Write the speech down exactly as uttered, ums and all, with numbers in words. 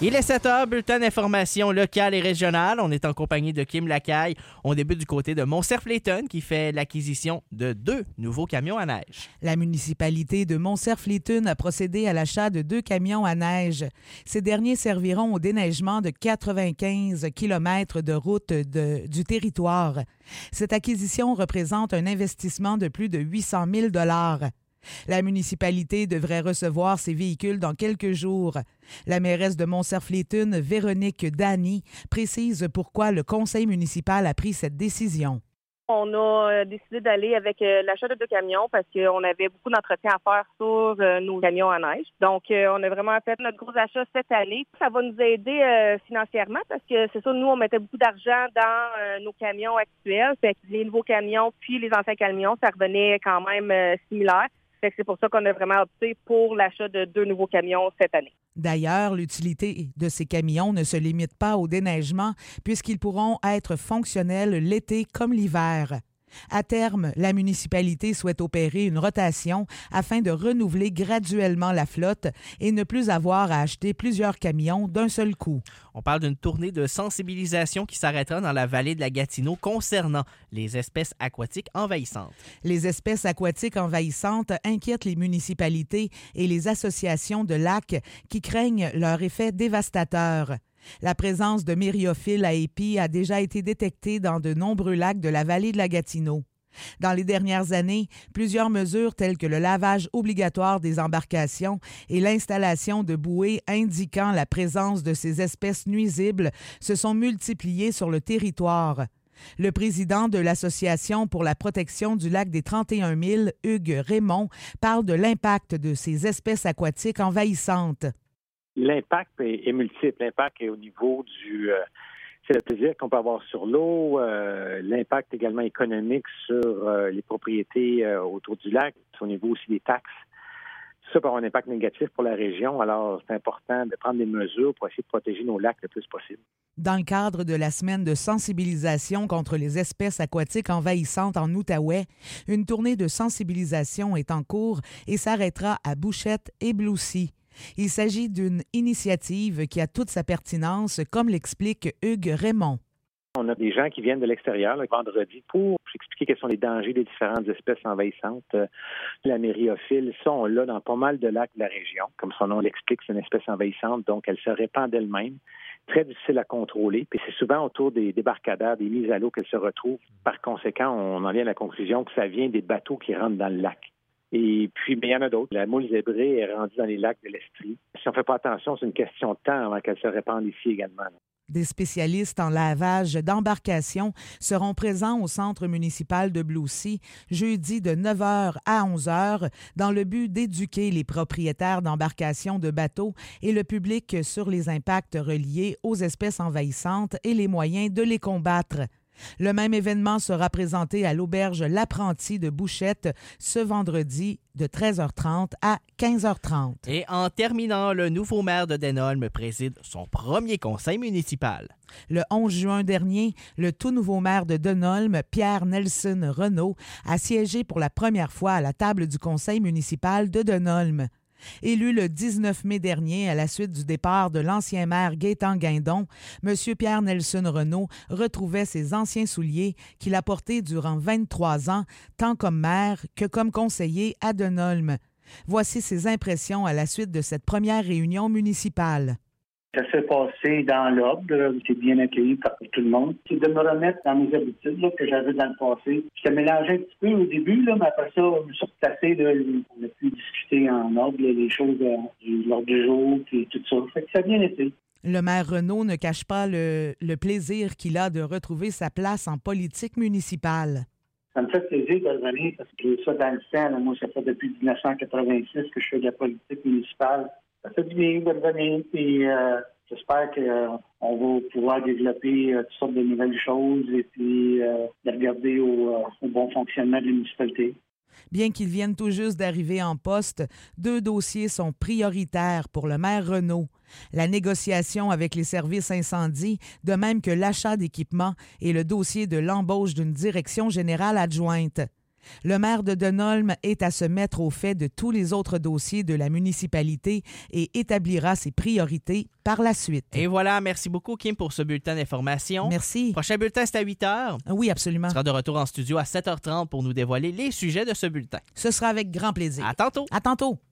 Il est sept heures, bulletin d'information locale et régionale. On est en compagnie de Kim Lacaille. On débute du côté de Montcerf-Léton qui fait l'acquisition de deux nouveaux camions à neige. La municipalité de Montcerf-Léton a procédé à l'achat de deux camions à neige. Ces derniers serviront au déneigement de quatre-vingt-quinze kilomètres de route de, du territoire. Cette acquisition représente un investissement de plus de huit cent mille dollars. La municipalité devrait recevoir ces véhicules dans quelques jours. La mairesse de Montcerf-Léton, Véronique Dany, précise pourquoi le conseil municipal a pris cette décision. On a décidé d'aller avec l'achat de deux camions parce qu'on avait beaucoup d'entretien à faire sur nos camions à neige. Donc, on a vraiment fait notre gros achat cette année. Ça va nous aider financièrement parce que c'est ça, nous, on mettait beaucoup d'argent dans nos camions actuels. Fait que les nouveaux camions puis les anciens camions, ça revenait quand même similaire. Fait que c'est pour ça qu'on a vraiment opté pour l'achat de deux nouveaux camions cette année. D'ailleurs, l'utilité de ces camions ne se limite pas au déneigement puisqu'ils pourront être fonctionnels l'été comme l'hiver. À terme, la municipalité souhaite opérer une rotation afin de renouveler graduellement la flotte et ne plus avoir à acheter plusieurs camions d'un seul coup. On parle d'une tournée de sensibilisation qui s'arrêtera dans la vallée de la Gatineau concernant les espèces aquatiques envahissantes. Les espèces aquatiques envahissantes inquiètent les municipalités et les associations de lacs qui craignent leur effet dévastateur. La présence de myriophiles à épis a déjà été détectée dans de nombreux lacs de la vallée de la Gatineau. Dans les dernières années, plusieurs mesures telles que le lavage obligatoire des embarcations et l'installation de bouées indiquant la présence de ces espèces nuisibles se sont multipliées sur le territoire. Le président de l'Association pour la protection du lac des trente et un milles, Hugues Raymond, parle de l'impact de ces espèces aquatiques envahissantes. L'impact est, est multiple. L'impact est au niveau du... Euh, c'est le plaisir qu'on peut avoir sur l'eau, euh, l'impact également économique sur euh, les propriétés euh, autour du lac, au niveau aussi des taxes. Ça peut avoir un impact négatif pour la région. Alors, c'est important de prendre des mesures pour essayer de protéger nos lacs le plus possible. Dans le cadre de la semaine de sensibilisation contre les espèces aquatiques envahissantes en Outaouais, une tournée de sensibilisation est en cours et s'arrêtera à Bouchette et Bloussy. Il s'agit d'une initiative qui a toute sa pertinence, comme l'explique Hugues Raymond. On a des gens qui viennent de l'extérieur le vendredi pour expliquer quels sont les dangers des différentes espèces envahissantes. La myriophile, ça, on l'a dans pas mal de lacs de la région. Comme son nom l'explique, c'est une espèce envahissante, donc elle se répand d'elle-même. Très difficile à contrôler. Puis c'est souvent autour des débarcadères, des mises à l'eau qu'elle se retrouve. Par conséquent, on en vient à la conclusion que ça vient des bateaux qui rentrent dans le lac. Et puis, mais il y en a d'autres. La moule zébrée est rendue dans les lacs de l'Estrie. Si on ne fait pas attention, c'est une question de temps avant qu'elle se répande ici également. Des spécialistes en lavage d'embarcations seront présents au centre municipal de Bloussy jeudi de neuf heures à onze heures dans le but d'éduquer les propriétaires d'embarcations de bateaux et le public sur les impacts reliés aux espèces envahissantes et les moyens de les combattre. Le même événement sera présenté à l'auberge L'Apprenti de Bouchette ce vendredi de treize heures trente à quinze heures trente. Et en terminant, le nouveau maire de Denholm préside son premier conseil municipal. Le onze juin dernier, le tout nouveau maire de Denholm, Pierre Nelson Renaud, a siégé pour la première fois à la table du conseil municipal de Denholm. Élu le dix-neuf mai dernier à la suite du départ de l'ancien maire Gaétan Guindon, M. Pierre Nelson Renaud retrouvait ses anciens souliers qu'il a portés durant vingt-trois ans, tant comme maire que comme conseiller à Denholm. Voici ses impressions à la suite de cette première réunion municipale. Ça s'est passé dans l'ordre, c'est bien accueilli par tout le monde. C'est de me remettre dans mes habitudes là, que j'avais dans le passé. J'étais mélangé un petit peu au début, là, mais après ça, on me suis replacé, là, on a pu discuter en ordre, là, les choses de l'ordre du jour, et tout ça. Fait que ça a bien été. Le maire Renaud ne cache pas le, le plaisir qu'il a de retrouver sa place en politique municipale. Ça me fait plaisir de revenir parce que ça dans le sang. Là, moi, ça fait depuis dix-neuf cent quatre-vingt-six que je fais de la politique municipale. Ça fait du bien de revenir, puis euh, j'espère qu'on euh, va pouvoir développer euh, toutes sortes de nouvelles choses et puis euh, de regarder au, euh, au bon fonctionnement de la municipalité. Bien qu'ils viennent tout juste d'arriver en poste, deux dossiers sont prioritaires pour le maire Renaud. La négociation avec les services incendie, de même que l'achat d'équipements et le dossier de l'embauche d'une direction générale adjointe. Le maire de Denholm est à se mettre au fait de tous les autres dossiers de la municipalité et établira ses priorités par la suite. Et voilà, merci beaucoup, Kim, pour ce bulletin d'information. Merci. Prochain bulletin, c'est à huit heures. Oui, absolument. Tu seras de retour en studio à sept heures trente pour nous dévoiler les sujets de ce bulletin. Ce sera avec grand plaisir. À tantôt. À tantôt.